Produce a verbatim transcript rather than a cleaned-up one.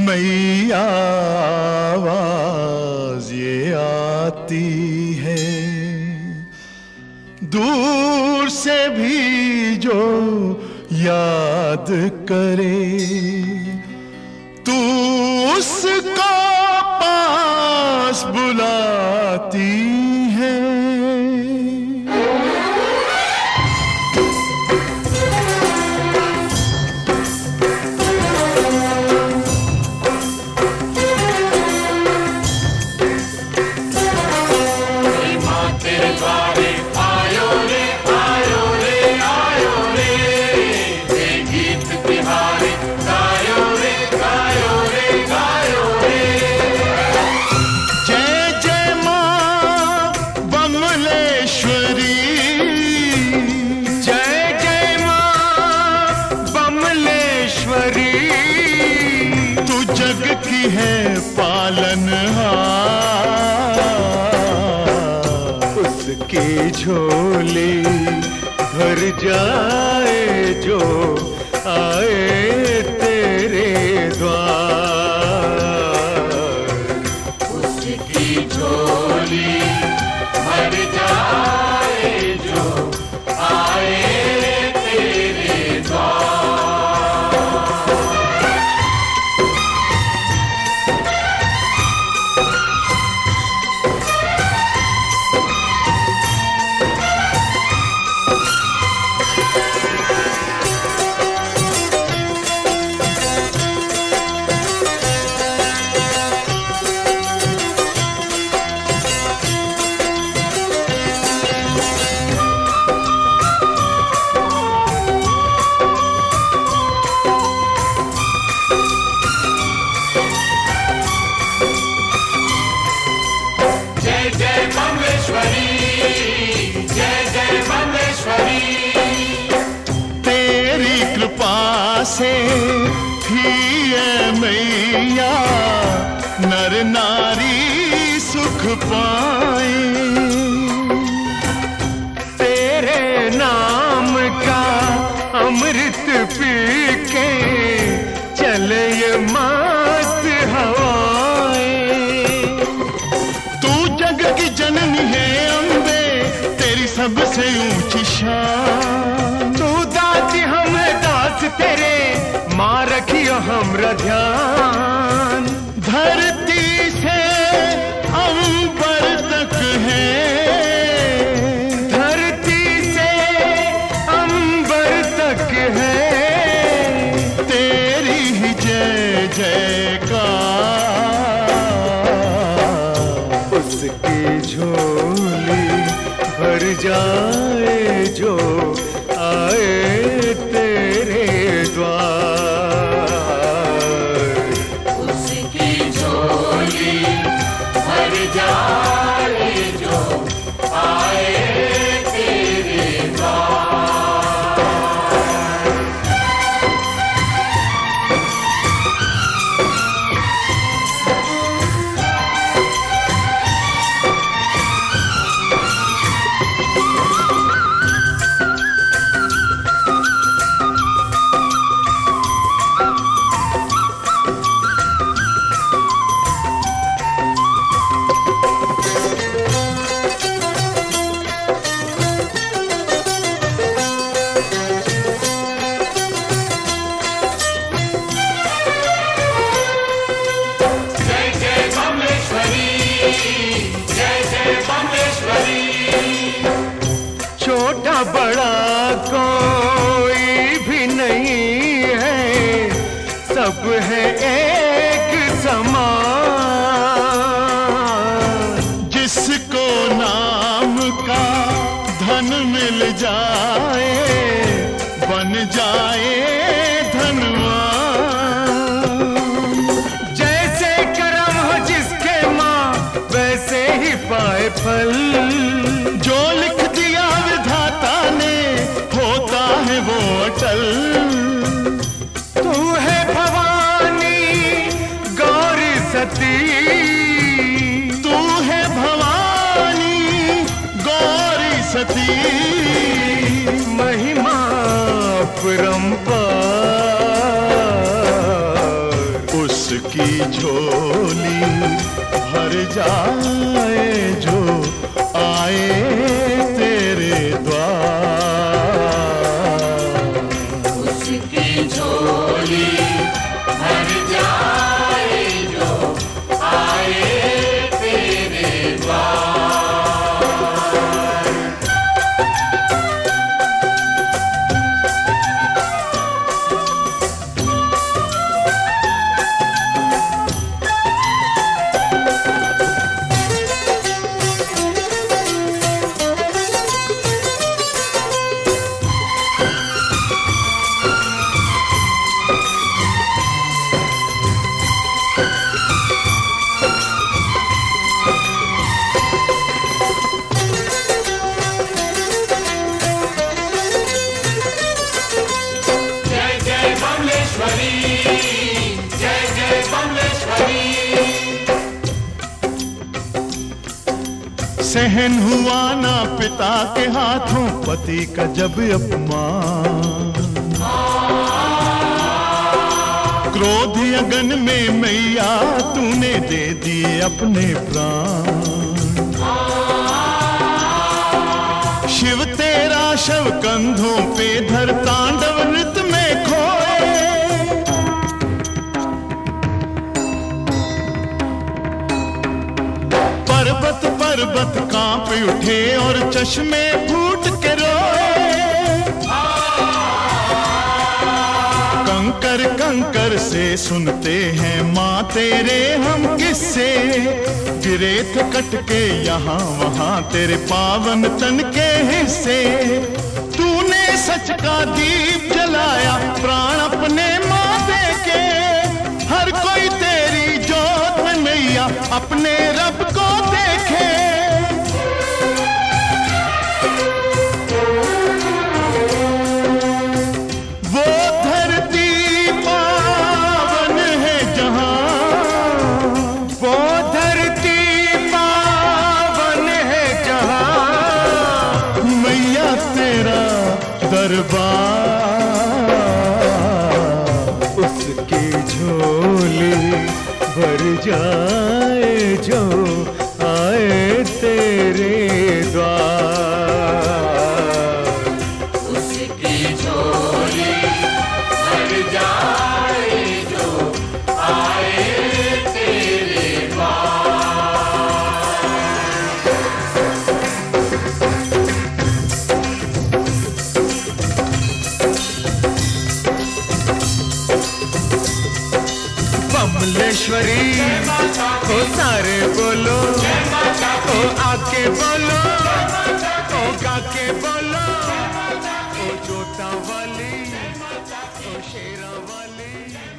मैया आवाज ये आती है, दूर से भी जो याद करे तू उसको पास बुलाती है। की है पालनहार, उसकी झोली भर जाए जो आए तेरे द्वार, उसकी झोली भर जाए जो आए तेरे द्वार। तेरी कृपा से ही है मैया नर नारी सुख पाए, तेरे नाम का अमृत पी के चले ये मस्त हवाएं। तू जग की जननी है अम्बे, तेरी सबसे ऊंची शान, तू दाती हम दास तेरे, माँ रखियो हमरा ध्यान। धरती से अंबर तक है, धरती से अंबर तक है, तेरी ही जय जयकार, उसकी झोली भर जाए जो आए तेरे द्वार, उसकी झोली भर जाए जो आए तेरे द्वार। छोटा बड़ा कोई भी नहीं है, सब है एक समान। जिसको नाम का धन मिल जाए बन जाए धनवान। जैसे करम हो जिसके माँ वैसे ही पाए फल, जो लिख दिया विधाता ने होता है वो अटल। तू है भवानी गौरी सती, तू है भवानी गौरी सती, महिमा परंपार, उसकी झोली भर जाए जो आए तेरे द्वार। उसकी झोली भर जाए जो आए तेरे द्वार। सहन हुआ ना पिता के हाथों पति का जब अपमान, क्रोध अगन में मैया तूने दे दिए अपने प्राण। शिव तेरा शव कंधों पे धर तांडव नृत्य में खोए। पर्वत पर्वत कांप उठे और चश्मे फूट के रोए। कंकर कंकर से सुनते हैं माँ तेरे हम किस्से, गिरे थे कट के यहाँ वहाँ तेरे पावन तन के हिस्से। तूने सच का दीप जलाया प्राण अपने माँ दे के, हर कोई तेरी जोत में मैया अपने रब को देखे। वो धरती पावन है जहाँ, वो धरती पावन है जहाँ मैया तेरा दरबार। उसकी झोली भर जाए जो आए तेरे द्वार। उसकी झोली भर जाए जो आए तेरे बमलेश्वरी ओ सारे बोलो, ओ आके बोलो, ओ गाके बोलो, ओ जोता वाली, ओ शेरा वाली।